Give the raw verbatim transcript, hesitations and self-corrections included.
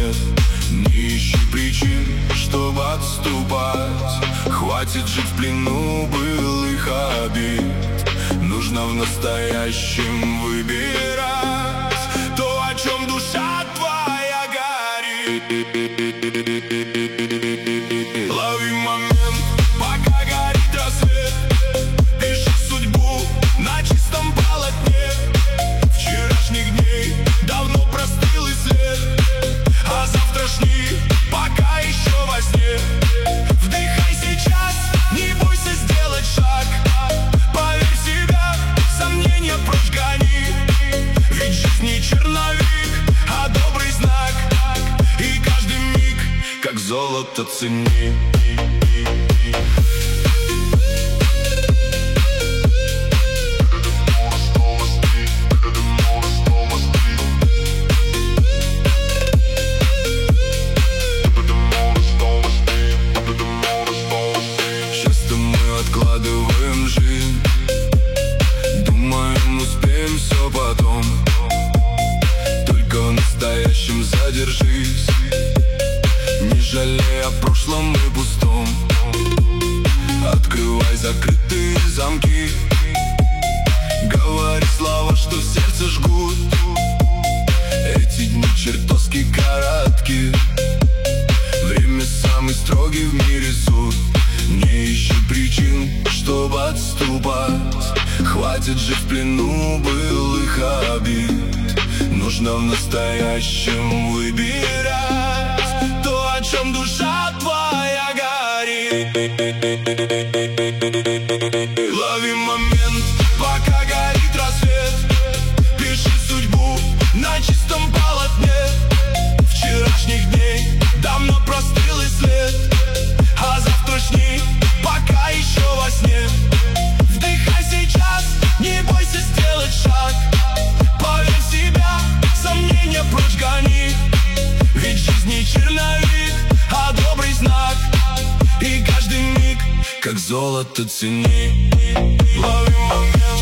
нет. Не ищи причин, чтобы отступать. Хватит жить в плену былых обид. Нужно в настоящем выбирать то, о чем душа твоя горит. Лови момент, пока горит рассвет. Пиши судьбу на чистом полотне. Вчерашних дней давно простыл и след, а завтрашний пока еще во сне. Вдыхай сейчас, не бойся сделать шаг. Поверь в себя, сомнения прочь гони. Ведь жизнь не черновик, а добрый знак. И каждый миг, как золото, цени. Откладываем жизнь, думаем, успеем все потом. Только в настоящем задержись, не жалея о прошлом и пустом. Открывай закрытые замки, говори слова, что в сердце жгут. Эти дни чертовски коротки, время самый строгий в мире суд. Не ищи причин, чтобы отступать. Хватит жить в плену былых обид. Нужно в настоящем выбирать то, о чем душа твоя горит. Лови момент, пока горит рассвет. Пиши судьбу на чистом полотне. Вчерашних дней давно простыл и след, а завтрашний пока еще во сне. Вдыхай сейчас, не бойся сделать шаг. Поверь в себя, сомнения прочь гони. Ведь жизнь не черновик, а добрый знак. И каждый миг, как золото, цени. Лови момент.